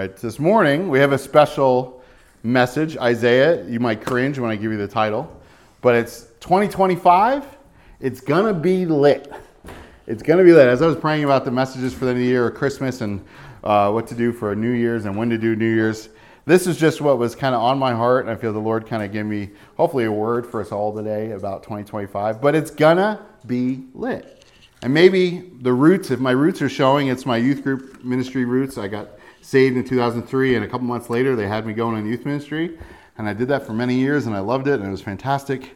right, this morning we have a special message. Isaiah, you might cringe when I give you the title, but it's 2025. It's going to be lit. It's going to be lit. As I was praying about the messages for the new year or Christmas and what to do for New Year's and when to do New Year's, this is just what was kind of on my heart, and I feel the Lord kind of gave me, hopefully, a word for us all today about 2025, but it's going to be lit. And maybe the roots, if my roots are showing, it's my youth group ministry roots. I got saved in 2003, and a couple months later, they had me going in youth ministry, and I did that for many years, and I loved it, and it was fantastic.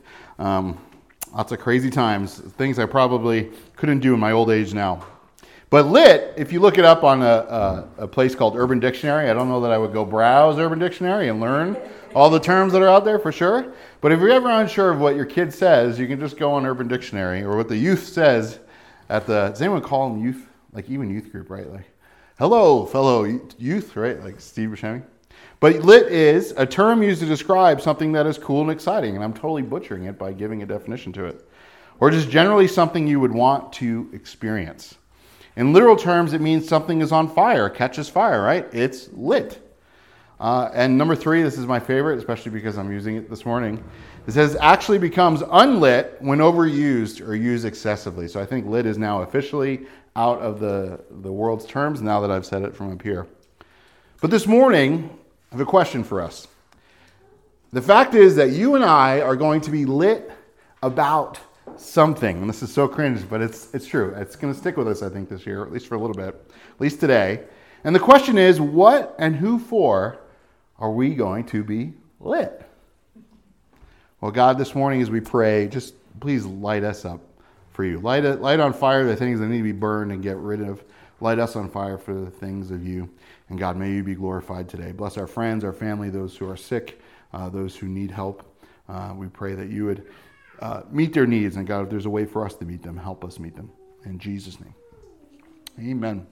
Lots of crazy times, things I probably couldn't do in my old age now. But lit, if you look it up on a place called Urban Dictionary, I don't know that I would go browse Urban Dictionary and learn all the terms that are out there for sure. But if you're ever unsure of what your kid says, you can just go on Urban Dictionary or what the youth says at the, does anyone call them youth? Like even youth group, right? Like, hello, fellow youth, right? Like Steve Buscemi. But lit is a term used to describe something that is cool and exciting, and I'm totally butchering it by giving a definition to it. Or just generally something you would want to experience. In literal terms, it means something is on fire, catches fire, right? It's lit. And number 3, this is my favorite, especially because I'm using it this morning. It says actually becomes unlit when overused or used excessively. So I think lit is now officially out of the world's terms now that I've said it from up here. But this morning, I have a question for us. The fact is that you and I are going to be lit about something. And this is so cringe, but it's true. It's going to stick with us, I think, this year, at least for a little bit, at least today. And the question is, what and who for are we going to be lit? Well, God, this morning as we pray, just please light us up for you. Light on fire the things that need to be burned and get rid of. Light us on fire for the things of you. And God, may you be glorified today. Bless our friends, our family, those who are sick, those who need help. We pray that you would meet their needs. And God, if there's a way for us to meet them, help us meet them. In Jesus' name. Amen.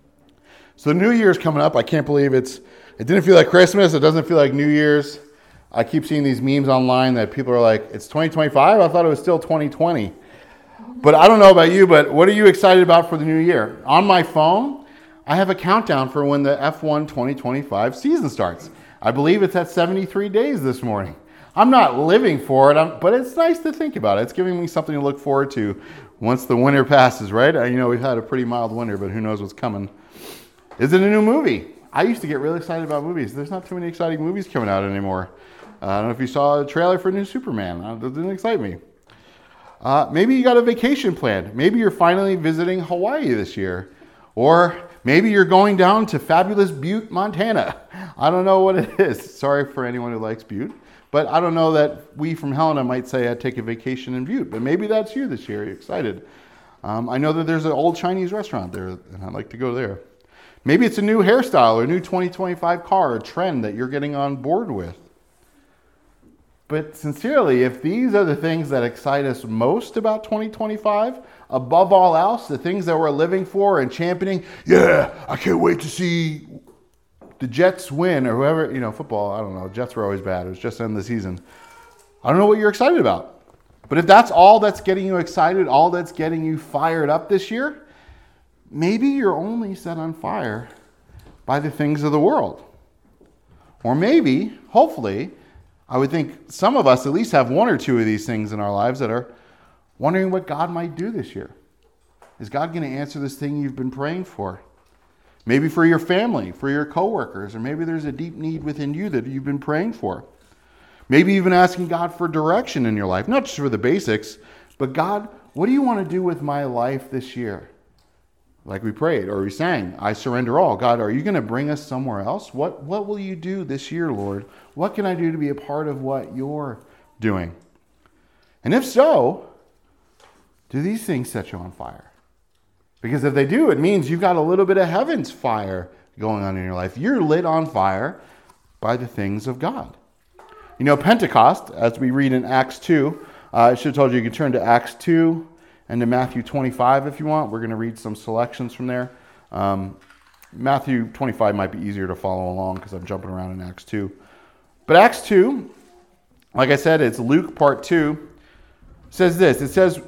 So the New Year's coming up. I can't believe it didn't feel like Christmas. It doesn't feel like New Year's. I keep seeing these memes online that people are like, it's 2025? I thought it was still 2020. But I don't know about you, but what are you excited about for the new year? On my phone, I have a countdown for when the F1 2025 season starts. I believe it's at 73 days this morning. I'm not living for it, but it's nice to think about it. It's giving me something to look forward to once the winter passes, right? We've had a pretty mild winter, but who knows what's coming. Is it a new movie? I used to get really excited about movies. There's not too many exciting movies coming out anymore. I don't know if you saw a trailer for a new Superman. It didn't excite me. Maybe you got a vacation planned. Maybe you're finally visiting Hawaii this year. Or maybe you're going down to fabulous Butte, Montana. I don't know what it is. Sorry for anyone who likes Butte. But I don't know that we from Helena might say I'd take a vacation in Butte. But maybe that's you this year. You're excited. I know that there's an old Chinese restaurant there, and I'd like to go there. Maybe it's a new hairstyle or a new 2025 car or trend that you're getting on board with. But sincerely, if these are the things that excite us most about 2025, above all else, the things that we're living for and championing, yeah, I can't wait to see the Jets win or whoever, football, I don't know, Jets were always bad. It was just end of the season. I don't know what you're excited about. But if that's all that's getting you excited, all that's getting you fired up this year, maybe you're only set on fire by the things of the world. Or maybe, hopefully, I would think some of us at least have one or two of these things in our lives that are wondering what God might do this year. Is God going to answer this thing you've been praying for? Maybe for your family, for your coworkers, or maybe there's a deep need within you that you've been praying for. Maybe even asking God for direction in your life, not just for the basics, but God, what do you want to do with my life this year? Like we prayed or we sang, I surrender all. God, are you going to bring us somewhere else? What will you do this year, Lord? What can I do to be a part of what you're doing? And if so, do these things set you on fire? Because if they do, it means you've got a little bit of heaven's fire going on in your life. You're lit on fire by the things of God. Pentecost, as we read in Acts 2, I should have told you can turn to Acts 2 and to Matthew 25 if you want. We're going to read some selections from there. Matthew 25 might be easier to follow along because I'm jumping around in Acts 2. But Acts 2, like I said, it's Luke part 2, says this. It says,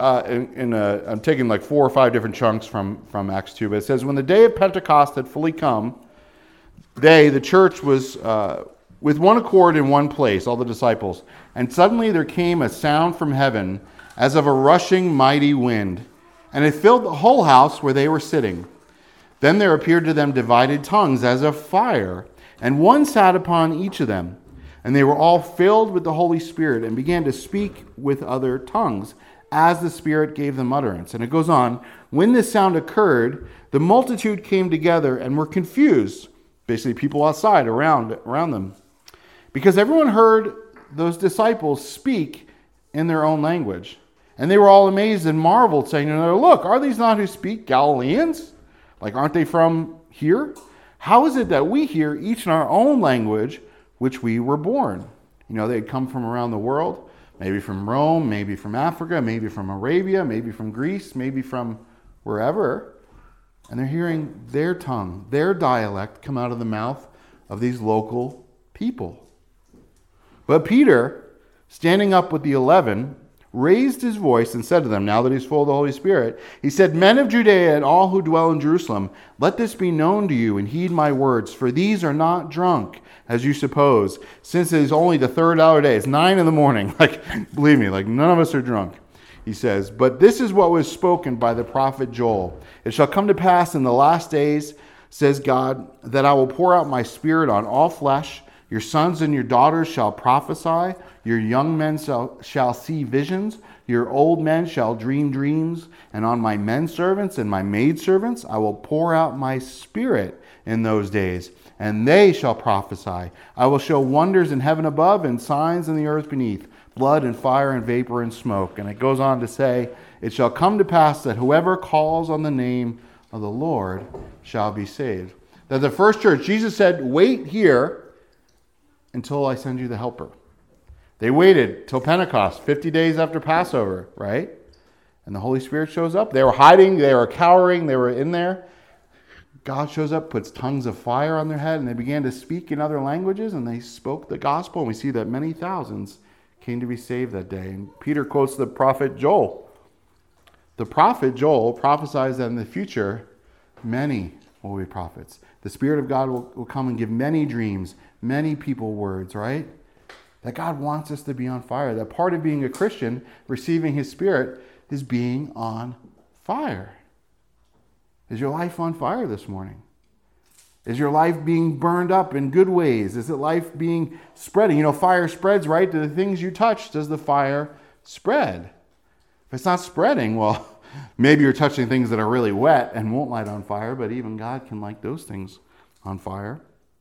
I'm taking like 4 or 5 different chunks from Acts 2, but it says, when the day of Pentecost had fully come, the church, was with one accord in one place, all the disciples. And suddenly there came a sound from heaven as of a rushing mighty wind, and it filled the whole house where they were sitting. Then there appeared to them divided tongues as of fire, and one sat upon each of them. And they were all filled with the Holy Spirit and began to speak with other tongues as the Spirit gave them utterance. And it goes on, when this sound occurred, the multitude came together and were confused, basically people outside around them, because everyone heard those disciples speak in their own language. And they were all amazed and marveled, saying to one another, look, are these not who speak Galileans? Like, aren't they from here? How is it that we hear each in our own language which we were born? You know, they had come from around the world, maybe from Rome, maybe from Africa, maybe from Arabia, maybe from Greece, maybe from wherever. And they're hearing their tongue, their dialect come out of the mouth of these local people. But Peter, standing up with the 11, raised his voice and said to them, now that he's full of the Holy Spirit, he said, men of Judea and all who dwell in Jerusalem, let this be known to you and heed my words, for these are not drunk, as you suppose, since it is only the third hour day. It's 9 a.m. Like, believe me, like none of us are drunk. He says, but this is what was spoken by the prophet Joel. It shall come to pass in the last days, says God, that I will pour out my spirit on all flesh. Your sons and your daughters shall prophesy. Your young men shall see visions. Your old men shall dream dreams. And on my men servants and my maid servants I will pour out my spirit in those days, and they shall prophesy. I will show wonders in heaven above and signs in the earth beneath, blood and fire and vapor and smoke. And it goes on to say, it shall come to pass that whoever calls on the name of the Lord shall be saved. That the first church, Jesus said, wait here until I send you the helper. They waited till Pentecost, 50 days after Passover, right? And the Holy Spirit shows up. They were hiding, they were cowering, they were in there. God shows up, puts tongues of fire on their head, and they began to speak in other languages, and they spoke the gospel. And we see that many thousands came to be saved that day. And Peter quotes the prophet Joel. The prophet Joel prophesies that in the future, many will be prophets. The Spirit of God will come and give many dreams, many people words, right? That God wants us to be on fire. That part of being a Christian, receiving His Spirit, is being on fire. Is your life on fire this morning? Is your life being burned up in good ways? Is it life being spreading? You know, fire spreads, right? To the things you touch, does the fire spread? If it's not spreading, well, maybe you're touching things that are really wet and won't light on fire, but even God can light those things on fire.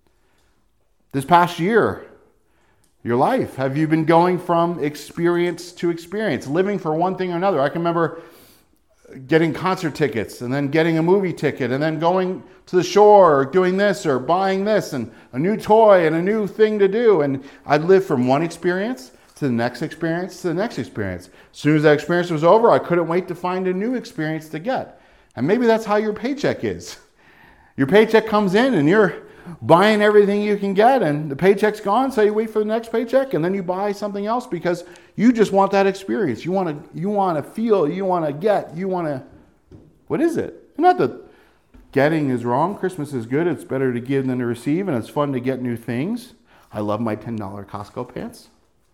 This past year, your life, have you been going from experience to experience, living for one thing or another? I can remember getting concert tickets and then getting a movie ticket and then going to the shore or doing this or buying this and a new toy and a new thing to do. And I'd live from one experience to the next experience to the next experience. As soon as that experience was over, I couldn't wait to find a new experience to get. And maybe that's how your paycheck is. Your paycheck comes in and you're buying everything you can get, and the paycheck's gone, so you wait for the next paycheck, and then you buy something else because you just want that experience. You want to feel, you want to. What is it? Not that getting is wrong. Christmas is good. It's better to give than to receive, and it's fun to get new things. I love my $10 Costco pants.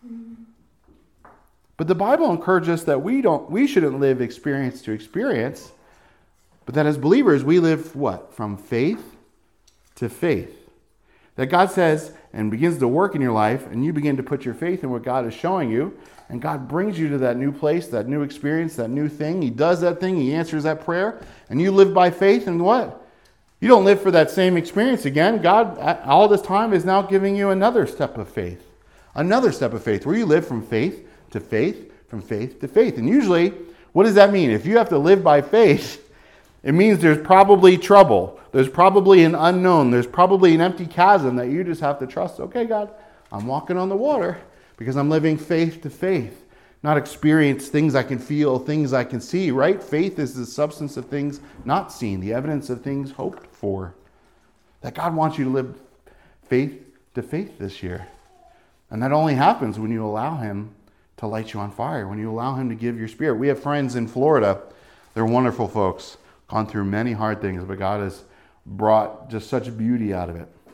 But the Bible encourages us that we shouldn't live experience to experience, but that as believers we live what? From faith to faith. That God says and begins to work in your life, and you begin to put your faith in what God is showing you, and God brings you to that new place, that new experience, that new thing. He does that thing, He answers that prayer, and you live by faith, and what? You don't live for that same experience again. God, all this time, is now giving you another step of faith. Another step of faith, where you live from faith to faith, from faith to faith. And usually, what does that mean? If you have to live by faith, it means there's probably trouble. There's probably an unknown. There's probably an empty chasm that you just have to trust. Okay, God, I'm walking on the water because I'm living faith to faith, not experience things I can feel, things I can see, right? Faith is the substance of things not seen, the evidence of things hoped for. That God wants you to live faith to faith this year. And that only happens when you allow Him to light you on fire, when you allow Him to give your spirit. We have friends in Florida. They're wonderful folks. Gone through many hard things, but God has brought just such beauty out of it.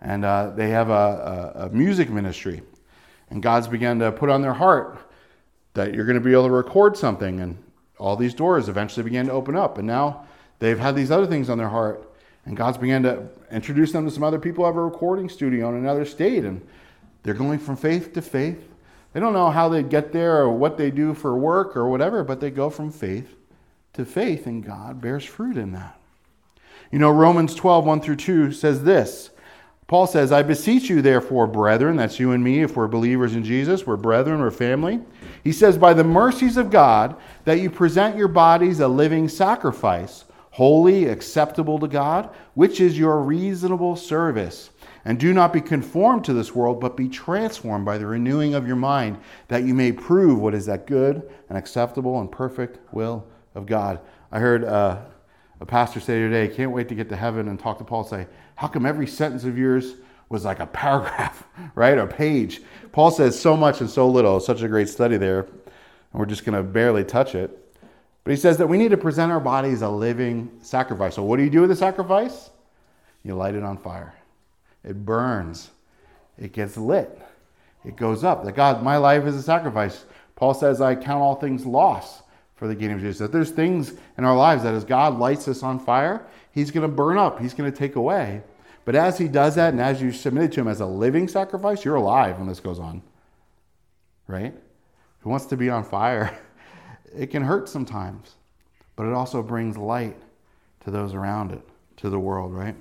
and they have a music ministry. And God's began to put on their heart that you're going to be able to record something, and all these doors eventually began to open up. And now they've had these other things on their heart, and God's began to introduce them to some other people who have a recording studio in another state, and they're going from faith to faith. They don't know how they get there or what they do for work or whatever, but they go from faith to faith, and God bears fruit in that. You know, Romans 12, 1 through 2 says this. Paul says, I beseech you, therefore, brethren, that's you and me, if we're believers in Jesus, we're brethren, we're family. He says, by the mercies of God, that you present your bodies a living sacrifice, holy, acceptable to God, which is your reasonable service. And do not be conformed to this world, but be transformed by the renewing of your mind, that you may prove what is that good and acceptable and perfect will of God. I heard a pastor say today, can't wait to get to heaven and talk to Paul and say, how come every sentence of yours was like a paragraph, right? A page. Paul says so much and so little. Such a great study there. And we're just going to barely touch it. But he says that we need to present our bodies a living sacrifice. So what do you do with the sacrifice? You light it on fire. It burns. It gets lit. It goes up. That God, my life is a sacrifice. Paul says, I count all things lost for the gain of Jesus. That there's things in our lives that as God lights us on fire, he's going to burn up. He's going to take away. But as he does that, and as you submit it to him as a living sacrifice, you're alive when this goes on. Right? Who wants to be on fire? It can hurt sometimes. But it also brings light to those around it, to the world, right?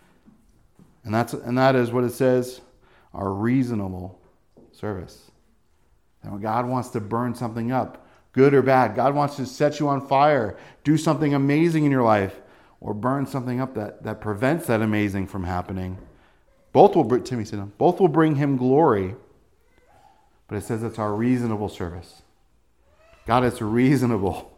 And that is what it says, our reasonable service. And when God wants to burn something up, good or bad, God wants to set you on fire, do something amazing in your life, or burn something up that prevents that amazing from happening. Both will bring him glory. But it says it's our reasonable service. God, it's reasonable.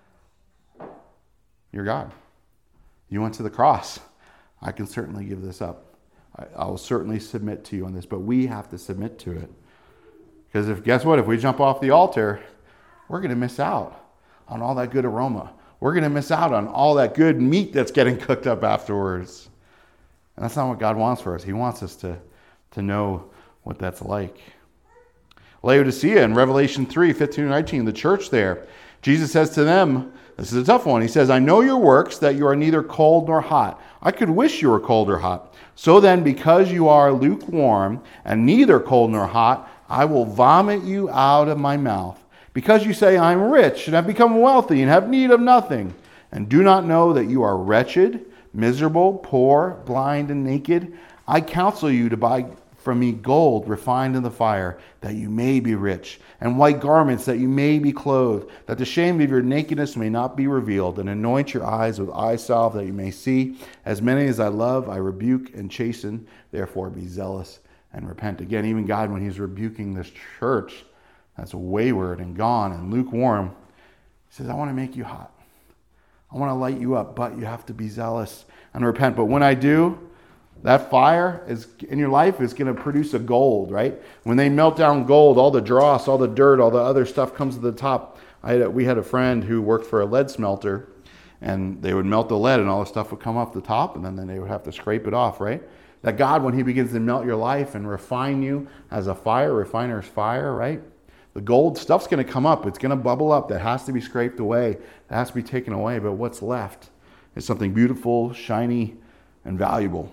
You're God. You went to the cross. I can certainly give this up. I will certainly submit to you on this, but we have to submit to it. Because guess what? If we jump off the altar, we're going to miss out on all that good aroma. We're going to miss out on all that good meat that's getting cooked up afterwards. And that's not what God wants for us. He wants us to know what that's like. Laodicea in Revelation 3, 15 and 19, the church there, Jesus says to them, this is a tough one. He says, I know your works, that you are neither cold nor hot. I could wish you were cold or hot. So then, because you are lukewarm and neither cold nor hot, I will vomit you out of my mouth. Because you say, I'm rich and have become wealthy and have need of nothing, and do not know that you are wretched, miserable, poor, blind, and naked, I counsel you to buy from me gold refined in the fire, that you may be rich, and white garments, that you may be clothed, that the shame of your nakedness may not be revealed, and anoint your eyes with eye salve, that you may see. As many as I love, I rebuke and chasten. Therefore be zealous and repent. Again, even God, when he's rebuking this church that's wayward and gone and lukewarm, he says, I want to make you hot. I want to light you up, but you have to be zealous and repent. But when I do, that fire is in your life is going to produce a gold, right? When they melt down gold, all the dross, all the dirt, all the other stuff comes to the top. We had a friend who worked for a lead smelter, and they would melt the lead and all the stuff would come off the top, and then they would have to scrape it off, right? That God, when he begins to melt your life and refine you as a fire, refiner's fire, right? The gold stuff's going to come up. It's going to bubble up. That has to be scraped away. That has to be taken away. But what's left is something beautiful, shiny, and valuable.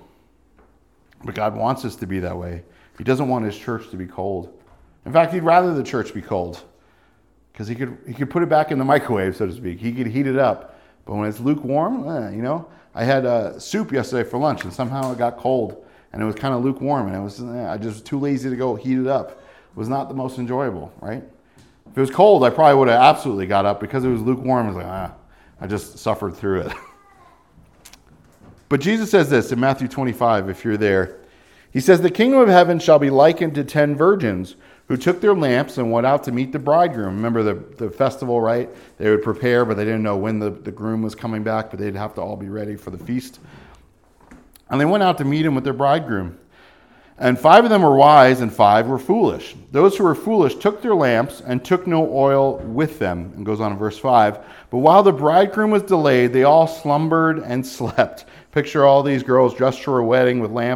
But God wants us to be that way. He doesn't want his church to be cold. In fact, he'd rather the church be cold, because he could put it back in the microwave, so to speak. He could heat it up. But when it's lukewarm, I had soup yesterday for lunch, and somehow it got cold, and it was kind of lukewarm, and I just was too lazy to go heat it up. It was not the most enjoyable, right? If it was cold, I probably would have absolutely got up. Because it was lukewarm, I was like, I just suffered through it. But Jesus says this in Matthew 25, if you're there. He says, the kingdom of heaven shall be likened to 10 virgins who took their lamps and went out to meet the bridegroom. Remember the festival, right? They would prepare, but they didn't know when the groom was coming back, but they'd have to all be ready for the feast. And they went out to meet him with their bridegroom. And 5 of them were wise and 5 were foolish. Those who were foolish took their lamps and took no oil with them. And goes on in verse 5. But while the bridegroom was delayed, they all slumbered and slept. Picture all these girls dressed for a wedding with lamps,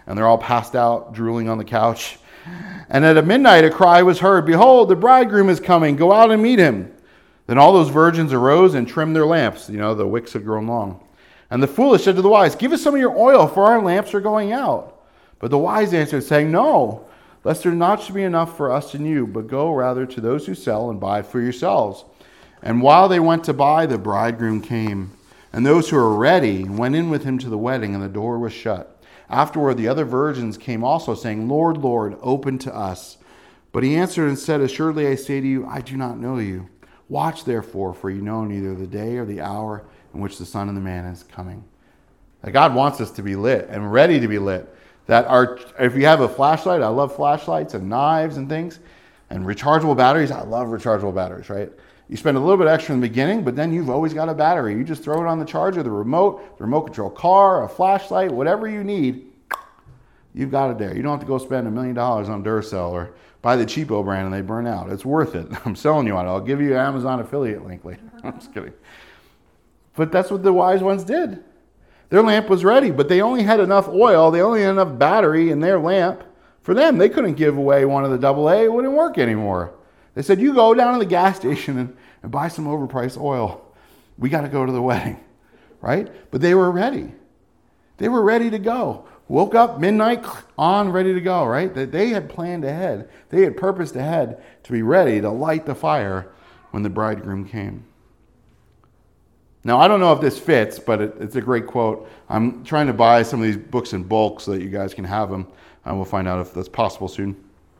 and they're all passed out, drooling on the couch. And at midnight a cry was heard, "Behold, the bridegroom is coming. Go out and meet him." Then all those virgins arose and trimmed their lamps. The wicks had grown long. And the foolish said to the wise, "Give us some of your oil, for our lamps are going out." But the wise answered, saying, "No, lest there not should be enough for us and you, but go rather to those who sell and buy it for yourselves." And while they went to buy, the bridegroom came. And those who were ready went in with him to the wedding, and the door was shut. Afterward, the other virgins came also, saying, "Lord, Lord, open to us." But he answered and said, "Assuredly I say to you, I do not know you. Watch therefore, for you know neither the day or the hour in which the Son of the Man is coming." That God wants us to be lit and ready to be lit. If you have a flashlight, I love flashlights and knives and things, and rechargeable batteries. I love rechargeable batteries, right? You spend a little bit extra in the beginning, but then you've always got a battery. You just throw it on the charger, the remote control car, a flashlight, whatever you need, you've got it there. You don't have to go spend $1 million on Duracell or buy the cheapo brand and they burn out. It's worth it. I'm selling you on it. I'll give you an Amazon affiliate link later. I'm just kidding. But that's what the wise ones did. Their lamp was ready, but they only had enough oil. They only had enough battery in their lamp for them. They couldn't give away one of the AA. It wouldn't work anymore. They said, "You go down to the gas station and buy some overpriced oil. We got to go to the wedding," right? But they were ready. They were ready to go. Woke up midnight, on, ready to go, right? They had planned ahead. They had purposed ahead to be ready to light the fire when the bridegroom came. Now, I don't know if this fits, but it's a great quote. I'm trying to buy some of these books in bulk so that you guys can have them. We'll find out if that's possible soon.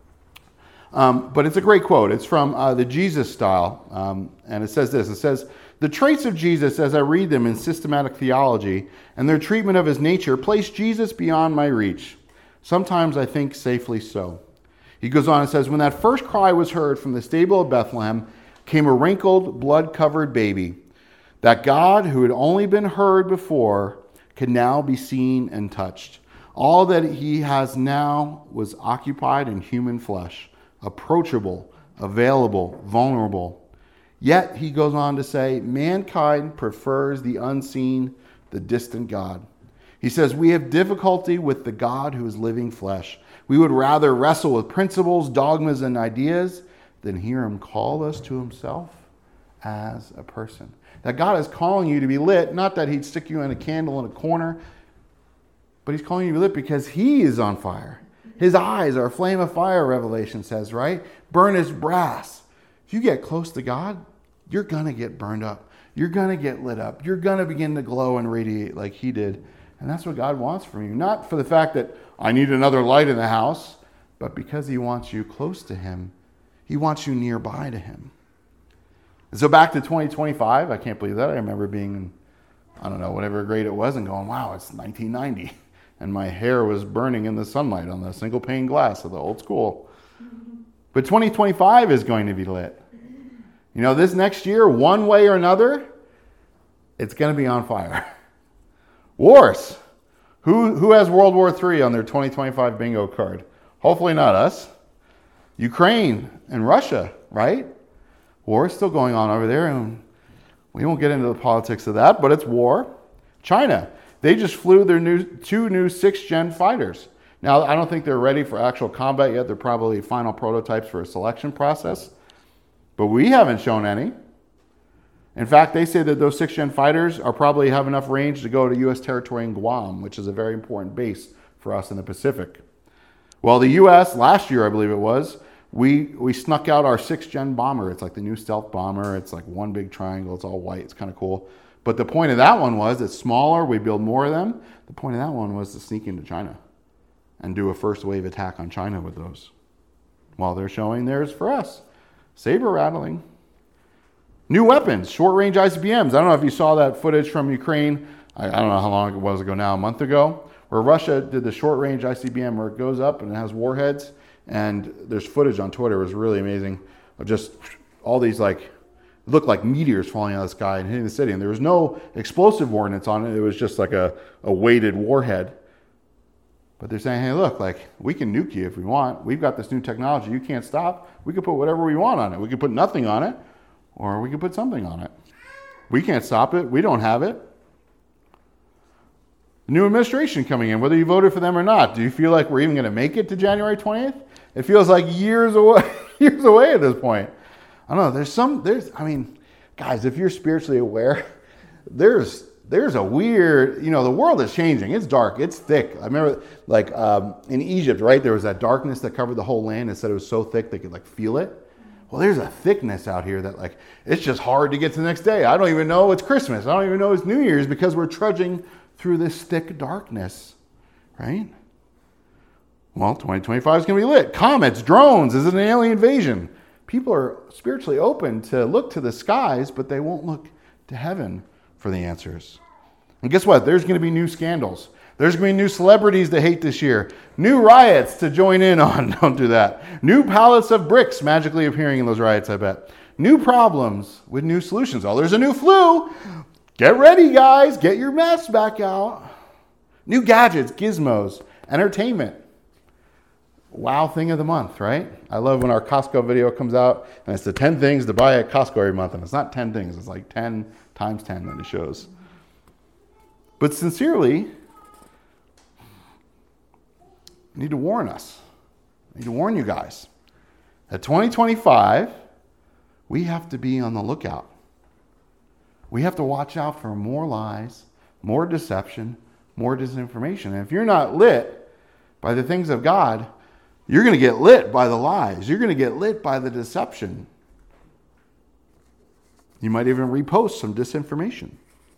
But it's a great quote. It's from the Jesus Style, and it says this. It says, "The traits of Jesus, as I read them in systematic theology, and their treatment of his nature, place Jesus beyond my reach. Sometimes I think safely so." He goes on and says, "When that first cry was heard from the stable of Bethlehem, came a wrinkled, blood-covered baby. That God, who had only been heard before, could now be seen and touched. All that he has now was occupied in human flesh, approachable, available, vulnerable. Yet, he goes on to say, mankind prefers the unseen, the distant God. He says, we have difficulty with the God who is living flesh. We would rather wrestle with principles, dogmas, and ideas than hear him call us to himself as a person." That God is calling you to be lit, not that he'd stick you in a candle in a corner, but he's calling you to be lit because he is on fire. His eyes are a flame of fire, Revelation says, right? Burn as brass. If you get close to God, you're going to get burned up. You're going to get lit up. You're going to begin to glow and radiate like he did. And that's what God wants from you. Not for the fact that I need another light in the house, but because he wants you close to him. He wants you nearby to him. And so back to 2025, I can't believe that. I remember being in, I don't know, whatever grade it was and going, wow, it's 1990. And my hair was burning in the sunlight on the single pane glass of the old school. But 2025 is going to be lit. You know, this next year, one way or another, it's going to be on fire. Wars. Who has World War III on their 2025 bingo card? Hopefully not us. Ukraine and Russia, right? War is still going on over there, and we won't get into the politics of that, but it's war. China. They just flew their two new 6th-gen fighters. Now, I don't think they're ready for actual combat yet. They're probably final prototypes for a selection process. But we haven't shown any. In fact, they say that those 6th-gen fighters are probably have enough range to go to U.S. territory in Guam, which is a very important base for us in the Pacific. Well, the U.S., last year, I believe it was, we snuck out our 6th-gen bomber. It's like the new stealth bomber. It's like one big triangle. It's all white. It's kind of cool. But the point of that one was it's smaller. We build more of them. The point of that one was to sneak into China and do a first wave attack on China with those. While they're showing theirs for us. Saber rattling. New weapons, short-range ICBMs. I don't know if you saw that footage from Ukraine. I don't know how long it was ago now, a month ago, where Russia did the short-range ICBM where it goes up and it has warheads. And there's footage on Twitter. It was really amazing of just all these it looked like meteors falling out of the sky and hitting the city. And there was no explosive ordnance on it. It was just like a weighted warhead. But they're saying, hey, look, we can nuke you if we want. We've got this new technology. You can't stop. We can put whatever we want on it. We can put nothing on it, or we can put something on it. We can't stop it. We don't have it. New administration coming in, whether you voted for them or not. Do you feel like we're even going to make it to January 20th? It feels like years away, years away at this point. I don't know. Guys, if you're spiritually aware, there's a weird, the world is changing. It's dark. It's thick. I remember in Egypt, right? There was that darkness that covered the whole land. It said it was so thick they could feel it. Well, there's a thickness out here that it's just hard to get to the next day. I don't even know it's Christmas. I don't even know it's New Year's because we're trudging through this thick darkness, right? Well, 2025 is going to be lit. Comets, drones, is it an alien invasion? People are spiritually open to look to the skies, but they won't look to heaven for the answers. And guess what? There's going to be new scandals. There's going to be new celebrities to hate this year. New riots to join in on. Don't do that. New pallets of bricks magically appearing in those riots, I bet. New problems with new solutions. Oh, there's a new flu. Get ready, guys. Get your masks back out. New gadgets, gizmos, entertainment. Wow thing of the month, right? I love when our Costco video comes out and it's the 10 things to buy at Costco every month. And it's not 10 things. It's 10 times 10 that it shows. But sincerely, I need to warn us. I need to warn you guys. At 2025, we have to be on the lookout. We have to watch out for more lies, more deception, more disinformation. And if you're not lit by the things of God, you're going to get lit by the lies. You're going to get lit by the deception. You might even repost some disinformation.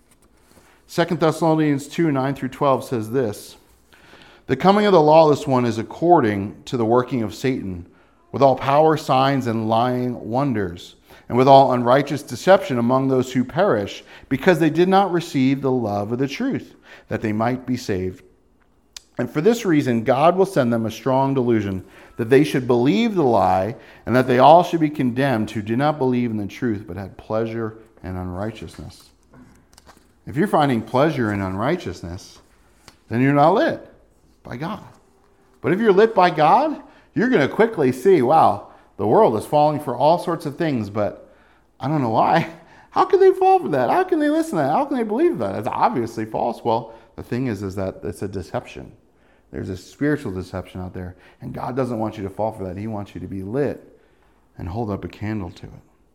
2 Thessalonians 2, 9 through 12 says this: "The coming of the lawless one is according to the working of Satan, with all power, signs, and lying wonders, and with all unrighteous deception among those who perish, because they did not receive the love of the truth, that they might be saved. And for this reason, God will send them a strong delusion, that they should believe the lie, and that they all should be condemned who did not believe in the truth, but had pleasure in unrighteousness." If you're finding pleasure in unrighteousness, then you're not lit by God. But if you're lit by God, you're going to quickly see, wow, the world is falling for all sorts of things, but I don't know why. How can they fall for that? How can they listen to that? How can they believe that? It's obviously false. Well, the thing is that it's a deception. There's a spiritual deception out there, and God doesn't want you to fall for that. He wants you to be lit and hold up a candle to it.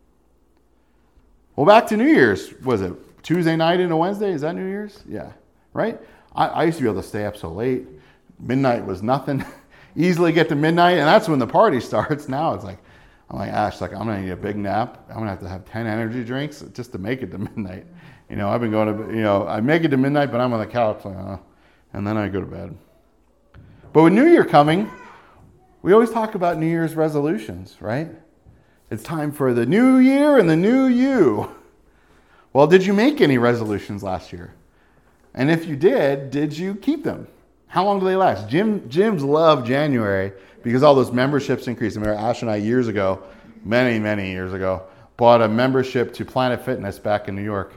Well, back to New Year's. Was it Tuesday night into Wednesday? Is that New Year's? Yeah, right? I used to be able to stay up so late. Midnight was nothing. Easily get to midnight, and that's when the party starts. Now it's I'm like, Ash, I'm going to need a big nap. I'm going to have 10 energy drinks just to make it to midnight. I've been going to, I make it to midnight, but I'm on the couch, and then I go to bed. But with New Year coming, we always talk about New Year's resolutions, right? It's time for the new year and the new you. Well, did you make any resolutions last year? And if you did you keep them? How long do they last? Gyms love January because all those memberships increase. I remember Ash and I years ago, many, many years ago, bought a membership to Planet Fitness back in New York.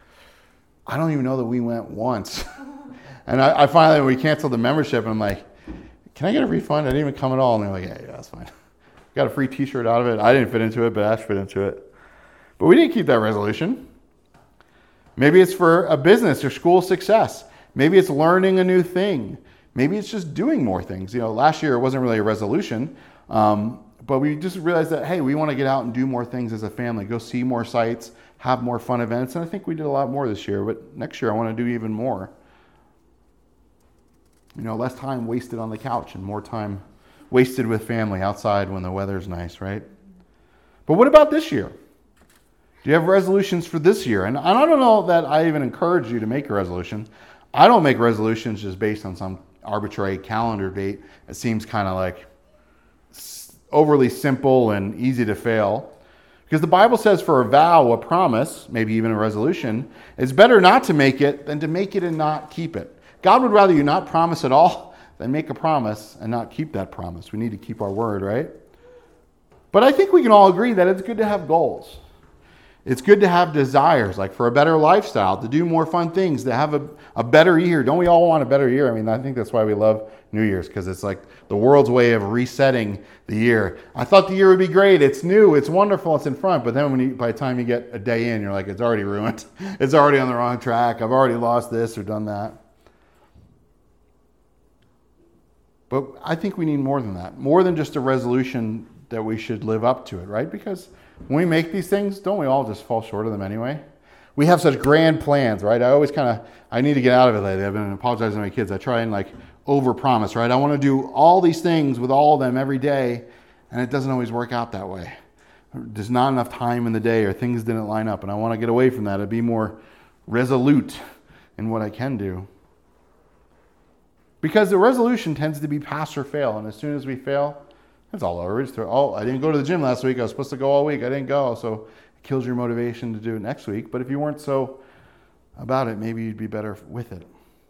I don't even know that we went once. And I finally, we canceled the membership, and I'm like, can I get a refund? I didn't even come at all. And they're like, yeah, that's fine. Got a free t-shirt out of it. I didn't fit into it, but Ash fit into it. But we didn't keep that resolution. Maybe it's for a business or school success. Maybe it's learning a new thing. Maybe it's just doing more things. Last year it wasn't really a resolution, but we just realized that, hey, we want to get out and do more things as a family, go see more sites, have more fun events. And I think we did a lot more this year, but next year I want to do even more. Less time wasted on the couch and more time wasted with family outside when the weather's nice, right? But what about this year? Do you have resolutions for this year? And I don't know that I even encourage you to make a resolution. I don't make resolutions just based on some arbitrary calendar date. It seems kind of overly simple and easy to fail. Because the Bible says for a vow, a promise, maybe even a resolution, it's better not to make it than to make it and not keep it. God would rather you not promise at all than make a promise and not keep that promise. We need to keep our word, right? But I think we can all agree that it's good to have goals. It's good to have desires, like for a better lifestyle, to do more fun things, to have a better year. Don't we all want a better year? I think that's why we love New Year's, because it's like the world's way of resetting the year. I thought the year would be great. It's new. It's wonderful. It's in front. But then by the time you get a day in, you're like, it's already ruined. It's already on the wrong track. I've already lost this or done that. But I think we need more than that. More than just a resolution that we should live up to it, right? Because when we make these things, don't we all just fall short of them anyway? We have such grand plans, right? I need to get out of it lately. I've been apologizing to my kids. I try and overpromise, right? I want to do all these things with all of them every day, and it doesn't always work out that way. There's not enough time in the day, or things didn't line up, and I want to get away from that. I'd be more resolute in what I can do. Because the resolution tends to be pass or fail, and as soon as we fail, it's all over. I didn't go to the gym last week. I was supposed to go all week. I didn't go, so it kills your motivation to do it next week. But if you weren't so about it, maybe you'd be better with it.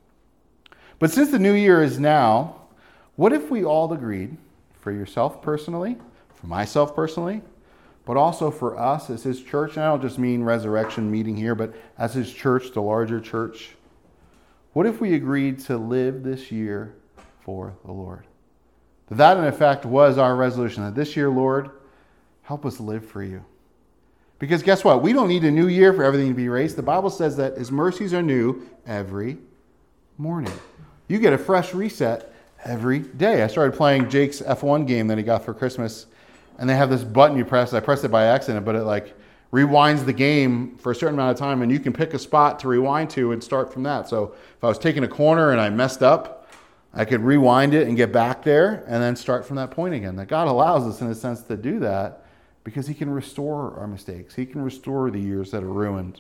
But since the new year is now, what if we all agreed, for yourself personally, for myself personally, but also for us as his church, and I don't just mean Resurrection meeting here, but as his church, the larger church, what if we agreed to live this year for the Lord? That, in effect, was our resolution, that this year, Lord, help us live for you. Because guess what? We don't need a new year for everything to be erased. The Bible says that his mercies are new every morning. You get a fresh reset every day. I started playing Jake's F1 game that he got for Christmas, and they have this button you press. I pressed it by accident, but it rewinds the game for a certain amount of time, and you can pick a spot to rewind to and start from that. So if I was taking a corner and I messed up, I could rewind it and get back there and then start from that point again. That God allows us, in a sense, to do that because he can restore our mistakes. He can restore the years that are ruined.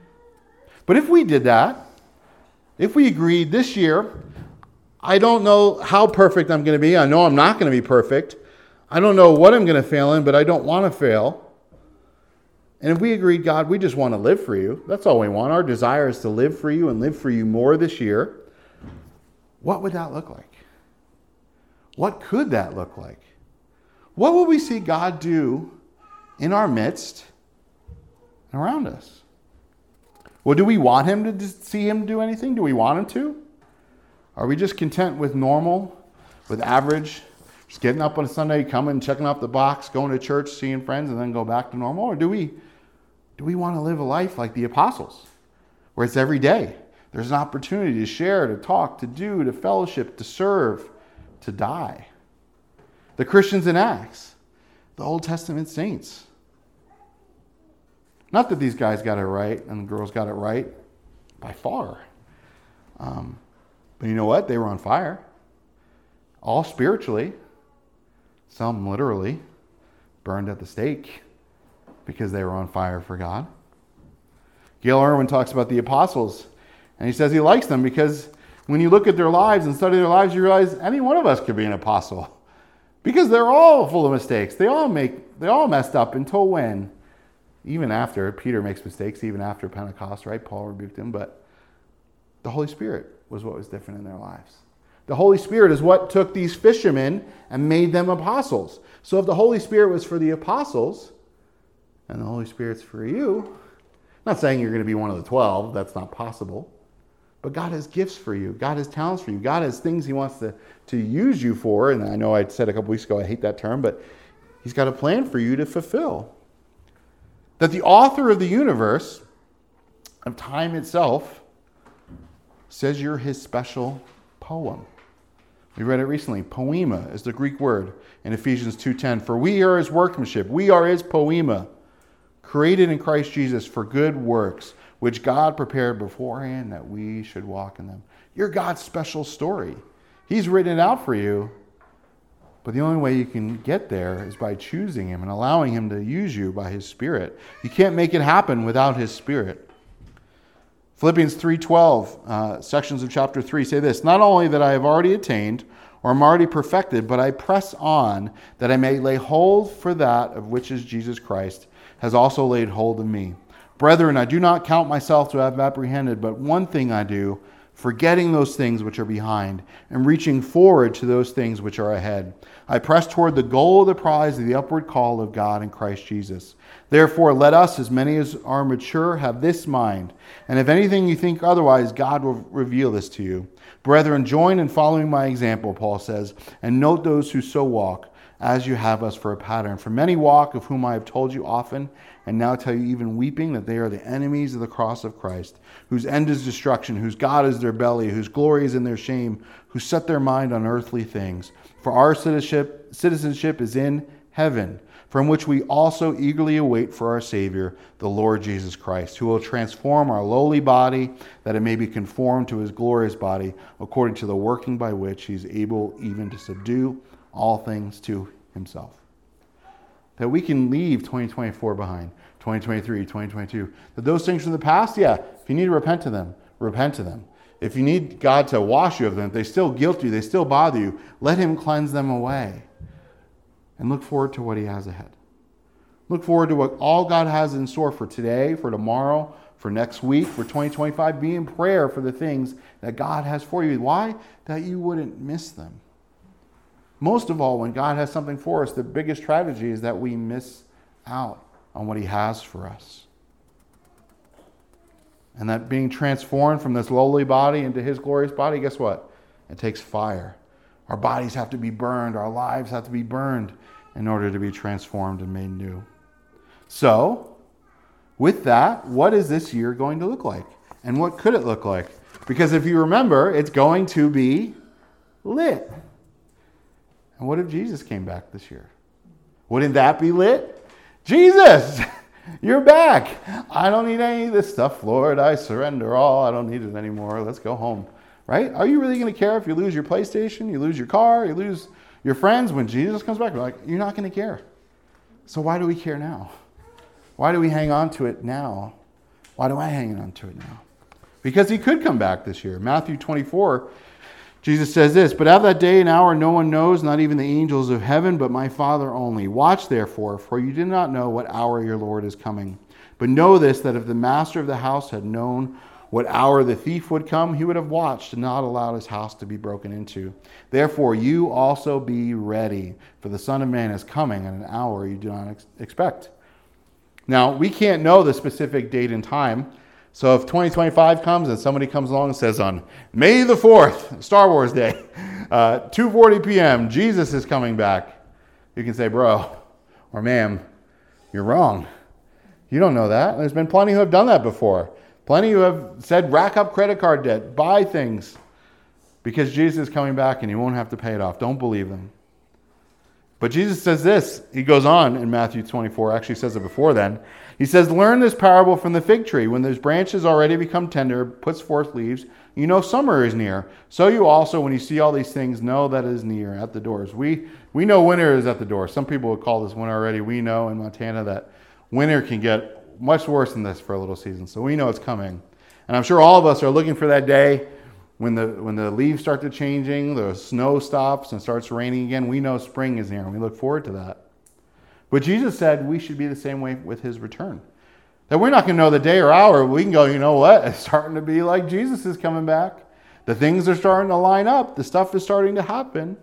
But if we did that, if we agreed this year, I don't know how perfect I'm going to be. I know I'm not going to be perfect. I don't know what I'm going to fail in, but I don't want to fail. And if we agreed, God, we just want to live for you. That's all we want. Our desire is to live for you and live for you more this year. What would that look like? What could that look like? What would we see God do in our midst and around us? Well, do we want him to see him do anything? Do we want him to? Are we just content with normal, with average, just getting up on a Sunday, coming, checking off the box, going to church, seeing friends, and then go back to normal? Or do we want to live a life like the apostles, where it's every day? There's an opportunity to share, to talk, to do, to fellowship, to serve, to die. The Christians in Acts, the Old Testament saints. Not that these guys got it right and the girls got it right, by far. But you know what? They were on fire. All spiritually. Some literally burned at the stake because they were on fire for God. Gail Irwin talks about the apostles, and he says he likes them because when you look at their lives and study their lives, you realize any one of us could be an apostle. Because they're all full of mistakes. They all messed up until when? Even after, Peter makes mistakes, even after Pentecost, right? Paul rebuked him, but the Holy Spirit was what was different in their lives. The Holy Spirit is what took these fishermen and made them apostles. So if the Holy Spirit was for the apostles, and the Holy Spirit's for you, I'm not saying you're going to be one of the 12, that's not possible. But God has gifts for you. God has talents for you. God has things he wants to use you for. And I know I said a couple weeks ago, I hate that term, but he's got a plan for you to fulfill. That the author of the universe, of time itself, says you're his special poem. We read it recently. Poema is the Greek word in Ephesians 2:10. For we are his workmanship. We are his poema, created in Christ Jesus for good works, which God prepared beforehand that we should walk in them. You're God's special story. He's written it out for you. But the only way you can get there is by choosing him and allowing him to use you by his Spirit. You can't make it happen without his Spirit. Philippians 3:12, sections of chapter 3 say this: not only that I have already attained or am already perfected, but I press on that I may lay hold for that of which is Jesus Christ has also laid hold of me. Brethren, I do not count myself to have apprehended, but one thing I do, forgetting those things which are behind and reaching forward to those things which are ahead. I press toward the goal of the prize of the upward call of God in Christ Jesus. Therefore, let us, as many as are mature, have this mind. And if anything you think otherwise, God will reveal this to you. Brethren, join in following my example, Paul says, and note those who so walk, as you have us for a pattern. For many walk, of whom I have told you often, and now tell you even weeping, that they are the enemies of the cross of Christ, whose end is destruction, whose God is their belly, whose glory is in their shame, who set their mind on earthly things. For our citizenship is in heaven, from which we also eagerly await for our Savior, the Lord Jesus Christ, who will transform our lowly body, that it may be conformed to his glorious body, according to the working by which he is able even to subdue all things to himself. That we can leave 2024 behind, 2023, 2022. That those things from the past, yeah, if you need to repent of them, repent of them. If you need God to wash you of them, if they still guilt you, they still bother you, let him cleanse them away. And look forward to what he has ahead. Look forward to what all God has in store for today, for tomorrow, for next week, for 2025. Be in prayer for the things that God has for you. Why? That you wouldn't miss them. Most of all, when God has something for us, the biggest tragedy is that we miss out on what he has for us. And that being transformed from this lowly body into his glorious body, guess what? It takes fire. Our bodies have to be burned. Our lives have to be burned in order to be transformed and made new. So, with that, what is this year going to look like? And what could it look like? Because if you remember, it's going to be lit. And what if Jesus came back this year? Wouldn't that be lit? Jesus, you're back. I don't need any of this stuff, Lord. I surrender all. I don't need it anymore. Let's go home. Right? Are you really going to care if you lose your PlayStation, you lose your car, you lose your friends when Jesus comes back? You're not going to care. So why do we care now? Why do we hang on to it now? Why do I hang on to it now? Because he could come back this year. Matthew 24, Jesus says this, "But at that day and hour no one knows, not even the angels of heaven, but my Father only. Watch therefore, for you do not know what hour your Lord is coming. But know this, that if the master of the house had known what hour the thief would come, he would have watched and not allowed his house to be broken into. Therefore you also be ready, for the Son of Man is coming at an hour you do not expect." Now, we can't know the specific date and time. So if 2025 comes and somebody comes along and says on May the 4th, Star Wars Day, 2:40 p.m., Jesus is coming back, you can say, bro or ma'am, you're wrong. You don't know that. There's been plenty who have done that before. Plenty who have said rack up credit card debt, buy things, because Jesus is coming back and you won't have to pay it off. Don't believe them. But Jesus says this. He goes on in Matthew 24, actually says it before then. He says, "Learn this parable from the fig tree. When those branches already become tender, puts forth leaves, you know summer is near. So you also, when you see all these things, know that it is near, at the doors." We know winter is at the door. Some people would call this winter already. We know in Montana that winter can get much worse than this for a little season. So we know it's coming. And I'm sure all of us are looking for that day when the leaves start to changing, the snow stops and starts raining again. We know spring is near and we look forward to that. But Jesus said we should be the same way with his return. That we're not going to know the day or hour. We can go, you know what? It's starting to be like Jesus is coming back. The things are starting to line up. The stuff is starting to happen.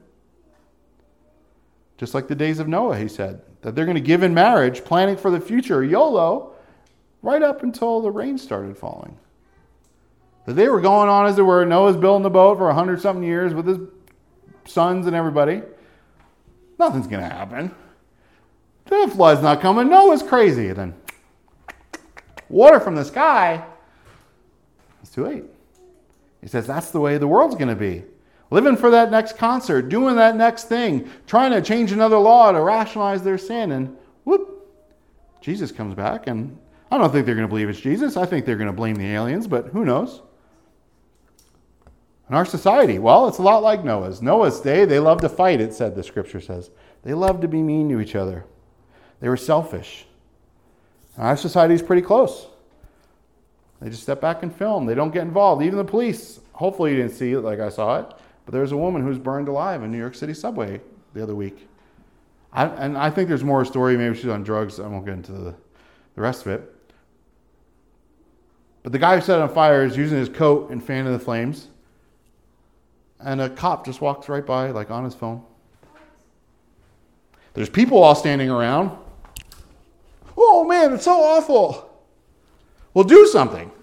Just like the days of Noah, he said. That they're going to give in marriage, planning for the future, YOLO, right up until the rain started falling. That they were going on as it were. Noah's building the boat for 100-something years with his sons and everybody. Nothing's going to happen. The flood's not coming. Noah's crazy. And then water from the sky. It's too late. He says that's the way the world's going to be. Living for that next concert, doing that next thing, trying to change another law to rationalize their sin, and whoop, Jesus comes back, and I don't think they're going to believe it's Jesus. I think they're going to blame the aliens, but who knows? In our society, well, it's a lot like Noah's. Noah's day, they loved to fight, it said, the scripture says. They loved to be mean to each other. They were selfish. And our society is pretty close. They just step back and film. They don't get involved. Even the police, hopefully you didn't see it like I saw it, but there was a woman who was burned alive in New York City subway the other week. I think there's more story. Maybe she's on drugs. I won't get into the rest of it. But the guy who set it on fire is using his coat and fanning the flames. And a cop just walks right by, like on his phone. There's people all standing around. Oh man, it's so awful. Well, do something.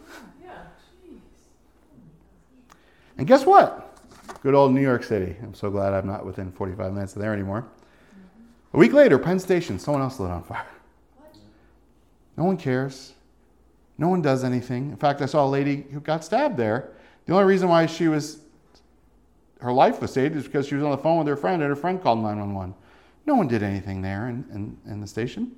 And guess what? Good old New York City. I'm so glad I'm not within 45 minutes of there anymore. A week later, Penn Station, someone else lit on fire. No one cares. No one does anything. In fact, I saw a lady who got stabbed there. The only reason why her life was saved is because she was on the phone with her friend, and her friend called 911. No one did anything there in the station.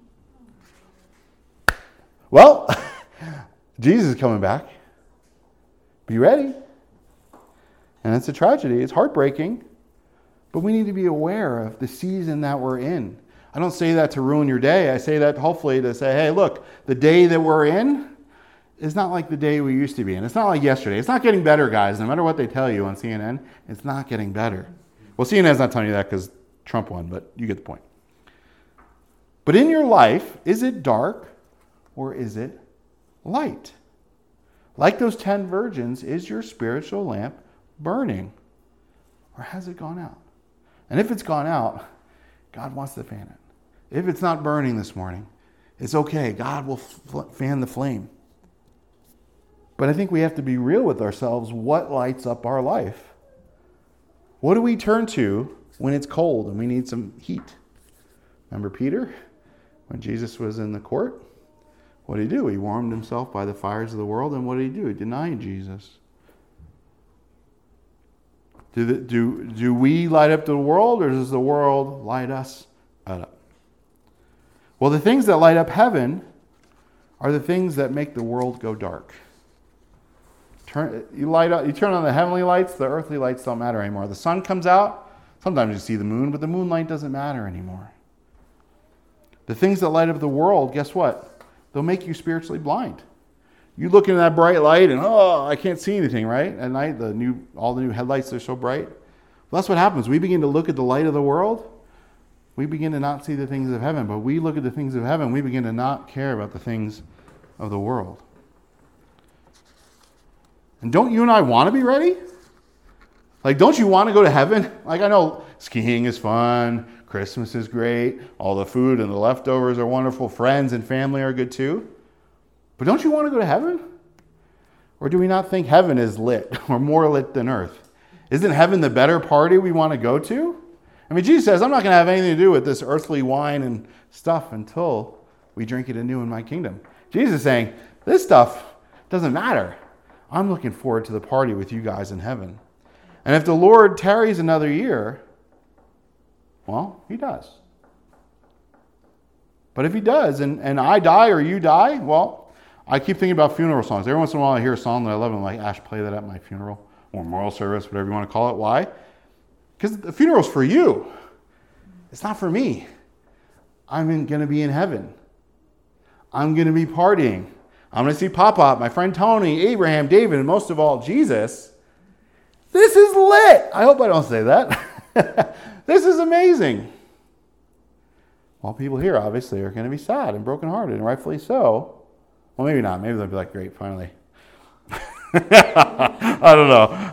Well, Jesus is coming back. Be ready. And it's a tragedy. It's heartbreaking. But we need to be aware of the season that we're in. I don't say that to ruin your day. I say that hopefully to say, hey, look, the day that we're in is not like the day we used to be in. It's not like yesterday. It's not getting better, guys. No matter what they tell you on CNN, it's not getting better. Well, CNN's not telling you that because Trump won, but you get the point. But in your life, is it dark or is it light? Like those 10 virgins, is your spiritual lamp burning or has it gone out? And if it's gone out, God wants to fan it. If it's not burning this morning, it's okay. God will fan the flame. But I think we have to be real with ourselves. What lights up our life? What do we turn to when it's cold and we need some heat? Remember Peter? When Jesus was in the court? What did he do? He warmed himself by the fires of the world. And what did he do? He denied Jesus. Do we light up the world, or does the world light us up? Well, the things that light up heaven are the things that make the world go dark. You turn on the heavenly lights, the earthly lights don't matter anymore. The sun comes out, sometimes you see the moon, but the moonlight doesn't matter anymore. The things that light up the world, guess what? They'll make you spiritually blind. You look into that bright light and, I can't see anything, right? At night, all the new headlights are so bright. Well, that's what happens. We begin to look at the light of the world. We begin to not see the things of heaven. But we look at the things of heaven, we begin to not care about the things of the world. And don't you and I want to be ready? Like, don't you want to go to heaven? Like, I know skiing is fun. Christmas is great. All the food and the leftovers are wonderful. Friends and family are good too. But don't you want to go to heaven? Or do we not think heaven is lit or more lit than earth? Isn't heaven the better party we want to go to? I mean, Jesus says, I'm not going to have anything to do with this earthly wine and stuff until we drink it anew in my kingdom. Jesus is saying, this stuff doesn't matter. I'm looking forward to the party with you guys in heaven. And if the Lord tarries another year, well, he does. But if he does, and I die or you die, well, I keep thinking about funeral songs. Every once in a while I hear a song that I love and I'm like, Ash, play that at my funeral or memorial service, whatever you want to call it. Why? Because the funeral's for you. It's not for me. I'm going to be in heaven. I'm going to be partying. I'm going to see Pop-Pop, my friend Tony, Abraham, David, and most of all, Jesus. This is lit. I hope I don't say that. This is amazing. Well, people here obviously are going to be sad and brokenhearted, and rightfully so. Well, maybe not. Maybe they'll be like, great, finally. I don't know.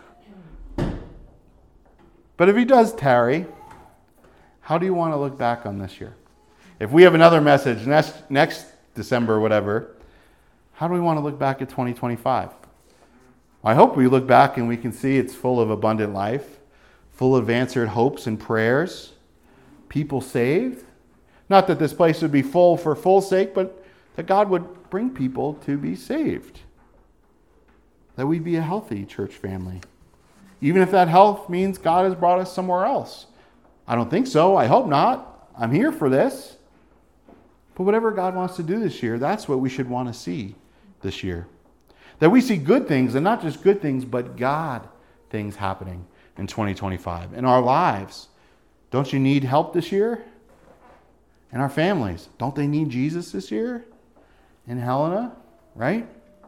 But if he does tarry, how do you want to look back on this year? If we have another message next December or whatever, how do we want to look back at 2025? I hope we look back and we can see it's full of abundant life, full of answered hopes and prayers, people saved. Not that this place would be full for full sake, but that God would bring people to be saved. That we'd be a healthy church family. Even if that health means God has brought us somewhere else. I don't think so. I hope not. I'm here for this. But whatever God wants to do this year, that's what we should want to see this year. That we see good things, and not just good things, but God things happening in 2025 in our lives. Don't you need help this year? In our families, don't they need Jesus this year? In Helena, right?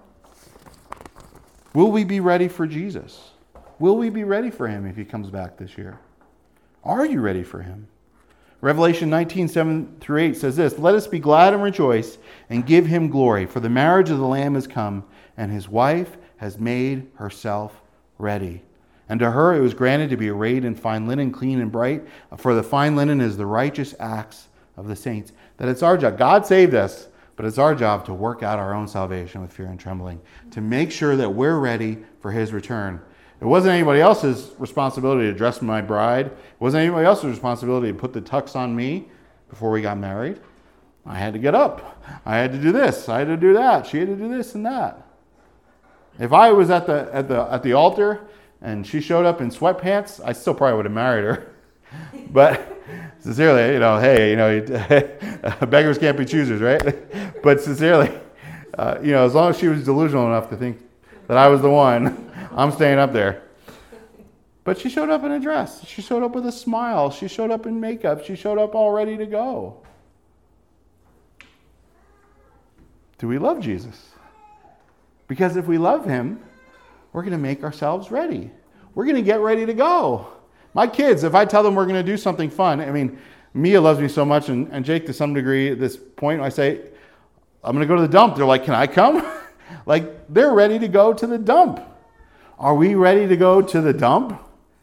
Will we be ready for Jesus? Will we be ready for him if he comes back this year? Are you ready for him? Revelation 19:7-8 says this, "Let us be glad and rejoice and give him glory, for the marriage of the Lamb has come, and his wife has made herself ready. And to her it was granted to be arrayed in fine linen, clean and bright, for the fine linen is the righteous acts of the saints." That it's our job. God saved us, but it's our job to work out our own salvation with fear and trembling, to make sure that we're ready for his return. It wasn't anybody else's responsibility to dress my bride. It wasn't anybody else's responsibility to put the tux on me before we got married. I had to get up. I had to do this. I had to do that. She had to do this and that. If I was at the altar and she showed up in sweatpants, I still probably would have married her. But sincerely, hey, beggars can't be choosers, right? But sincerely, as long as she was delusional enough to think that I was the one, I'm staying up there. But she showed up in a dress. She showed up with a smile. She showed up in makeup. She showed up all ready to go. Do we love Jesus? Because if we love him, we're going to make ourselves ready. We're going to get ready to go. My kids, if I tell them we're going to do something fun, Mia loves me so much, and Jake to some degree at this point, I say, I'm going to go to the dump. They're like, can I come? Like, they're ready to go to the dump. Are we ready to go to the dump?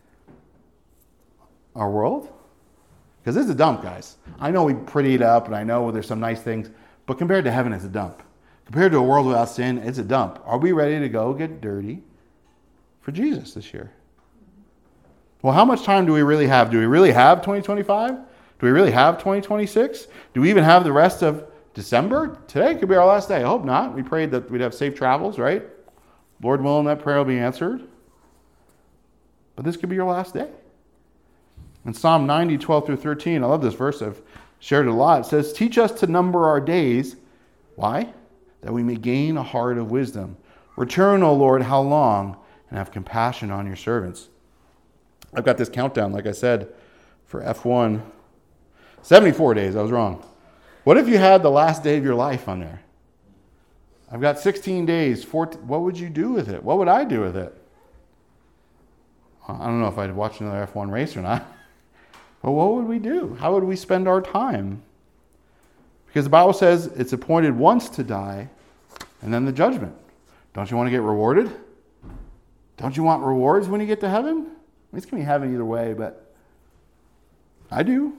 Our world? Because it's a dump, guys. I know we pretty it up, and I know there's some nice things, but compared to heaven, it's a dump. Compared to a world without sin, it's a dump. Are we ready to go get dirty for Jesus this year? Well, how much time do we really have? Do we really have 2025? Do we really have 2026? Do we even have the rest of December? Today could be our last day. I hope not. We prayed that we'd have safe travels, right? Lord willing, that prayer will be answered. But this could be your last day. In Psalm 90, 12 through 13, I love this verse. I've shared it a lot. It says, teach us to number our days. Why? That we may gain a heart of wisdom. Return, O Lord, how long? And have compassion on your servants. I've got this countdown, like I said, for F1. 74 days, I was wrong. What if you had the last day of your life on there? I've got 16 days. 14, what would you do with it? What would I do with it? I don't know if I'd watch another F1 race or not. But what would we do? How would we spend our time? Because the Bible says it's appointed once to die and then the judgment. Don't you want to get rewarded? Don't you want rewards when you get to heaven? It's going to be heaven either way, but I do.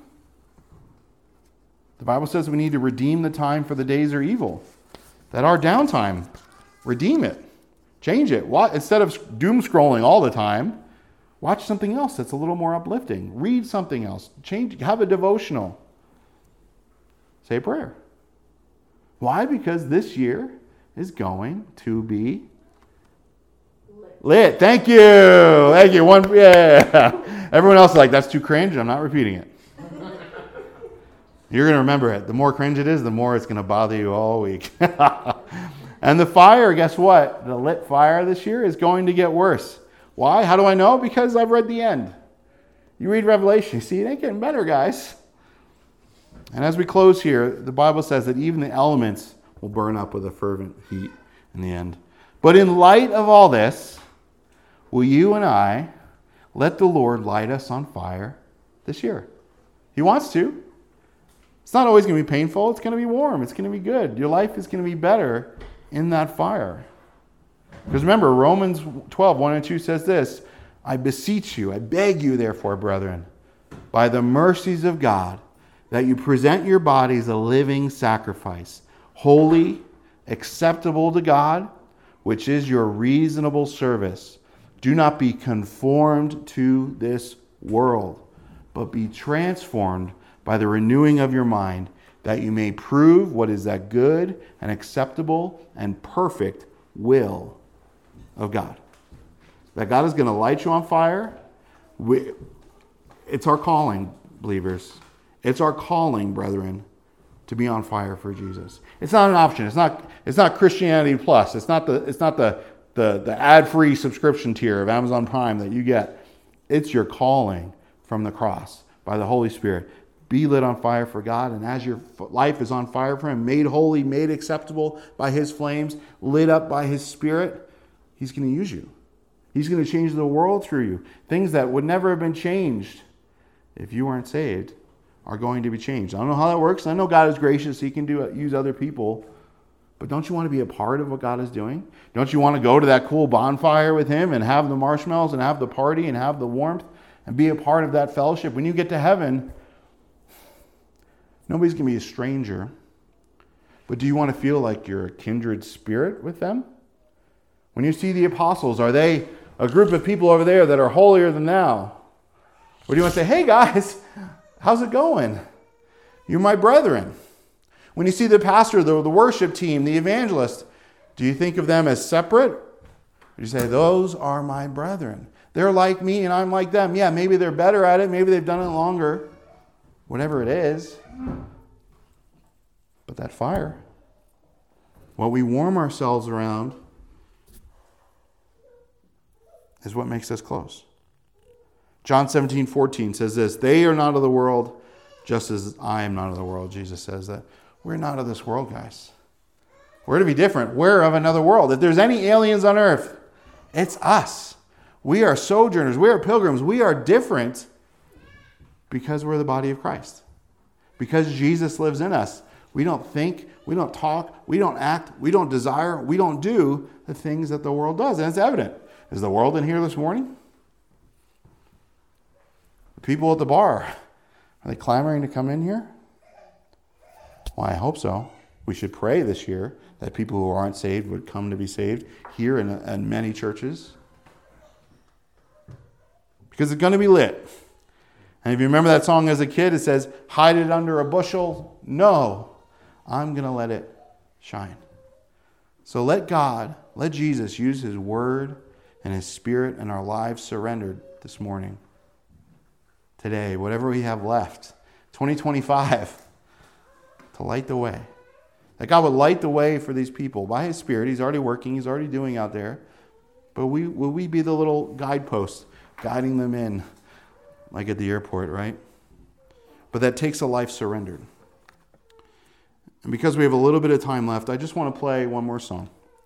The Bible says we need to redeem the time, for the days are evil. That our downtime, redeem it. Change it. Instead of doom scrolling all the time, watch something else that's a little more uplifting. Read something else. Have a devotional. Say a prayer. Why? Because this year is going to be lit. Thank you. Thank you. Yeah. Everyone else is like, that's too cringe. I'm not repeating it. You're going to remember it. The more cringe it is, the more it's going to bother you all week. And the fire, guess what? The lit fire this year is going to get worse. Why? How do I know? Because I've read the end. You read Revelation, you see it ain't getting better, guys. And as we close here, the Bible says that even the elements will burn up with a fervent heat in the end. But in light of all this, will you and I let the Lord light us on fire this year? He wants to. It's not always going to be painful. It's going to be warm. It's going to be good. Your life is going to be better in that fire. Because remember, Romans 12, 1 and 2 says this, I beseech you, I beg you, therefore, brethren, by the mercies of God, that you present your bodies a living sacrifice, holy, acceptable to God, which is your reasonable service. Do not be conformed to this world, but be transformed by the renewing of your mind, that you may prove what is that good and acceptable and perfect will of God. That God is going to light you on fire. It's our calling, believers. It's our calling, brethren, to be on fire for Jesus. It's not an option. It's not Christianity Plus. It's not the ad-free subscription tier of Amazon Prime that you get. It's your calling from the cross by the Holy Spirit. Be lit on fire for God, and as your life is on fire for Him, made holy, made acceptable by His flames, lit up by His Spirit, He's going to use you. He's going to change the world through you. Things that would never have been changed if you weren't saved are going to be changed. I don't know how that works. I know God is gracious. He can use other people. But don't you want to be a part of what God is doing? Don't you want to go to that cool bonfire with Him and have the marshmallows and have the party and have the warmth and be a part of that fellowship? When you get to heaven, nobody's going to be a stranger. But do you want to feel like you're a kindred spirit with them? When you see the apostles, are they a group of people over there that are holier than thou? Or do you want to say, hey guys, how's it going? You're my brethren. When you see the pastor, the worship team, the evangelist, do you think of them as separate? Or do you say, those are my brethren? They're like me and I'm like them. Yeah, maybe they're better at it. Maybe they've done it longer. Whatever it is. But that fire, what we warm ourselves around, is what makes us close. John 17:14 says this, they are not of the world, just as I am not of the world. Jesus says that. We're not of this world, guys. We're to be different. We're of another world. If there's any aliens on earth, it's us. We are sojourners. We are pilgrims. We are different because we're the body of Christ. Because Jesus lives in us. We don't think, we don't talk, we don't act, we don't desire, we don't do the things that the world does. And it's evident. Is the world in here this morning? The people at the bar, are they clamoring to come in here? Well, I hope so. We should pray this year that people who aren't saved would come to be saved here in many churches. Because it's going to be lit. And if you remember that song as a kid, it says, hide it under a bushel. No, I'm going to let it shine. So let God, let Jesus use his word and his spirit and our lives surrendered this morning. Today, whatever we have left, 2025, to light the way. That God would light the way for these people by his spirit. He's already working. He's already doing out there. But will we be the little guideposts guiding them in like at the airport, right? But that takes a life surrendered. And because we have a little bit of time left, I just want to play one more song.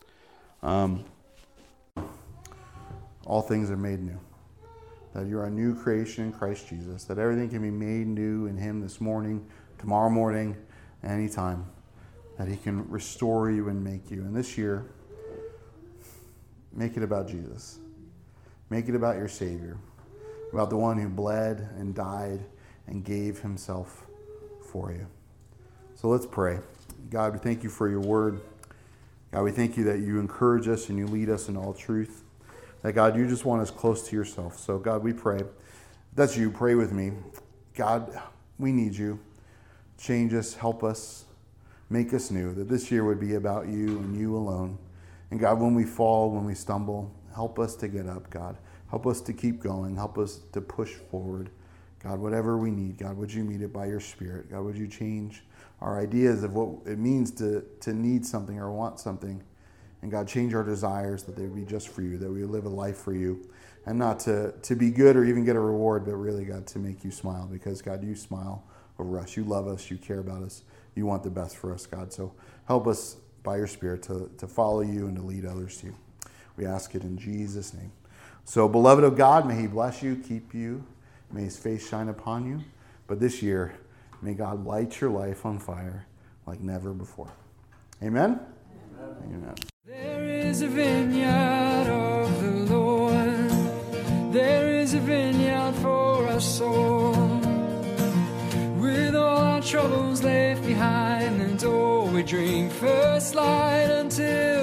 All things are made new. That you're a new creation in Christ Jesus. That everything can be made new in him this morning, tomorrow morning, anytime. That he can restore you and make you. And this year, make it about Jesus. Make it about your Savior. About the one who bled and died and gave himself for you. So let's pray. God, we thank you for your word. God, we thank you that you encourage us and you lead us in all truth. That, God, you just want us close to yourself. So, God, we pray. That's you. Pray with me. God, we need you. Change us. Help us. Make us new. That this year would be about you and you alone. And, God, when we fall, when we stumble, help us to get up, God. Help us to keep going. Help us to push forward. God, whatever we need, God, would you meet it by your Spirit? God, would you change our ideas of what it means to need something or want something? And God, change our desires that they would be just for you, that we would live a life for you, and not to be good or even get a reward, but really, God, to make you smile, because, God, you smile over us. You love us. You care about us. You want the best for us, God. So help us by your Spirit to follow you and to lead others to you. We ask it in Jesus' name. So, beloved of God, may he bless you, keep you. May his face shine upon you. But this year, may God light your life on fire like never before. Amen? Amen. Amen. There is a vineyard of the Lord. There is a vineyard for our soul. With all our troubles left behind, and all we drink first light until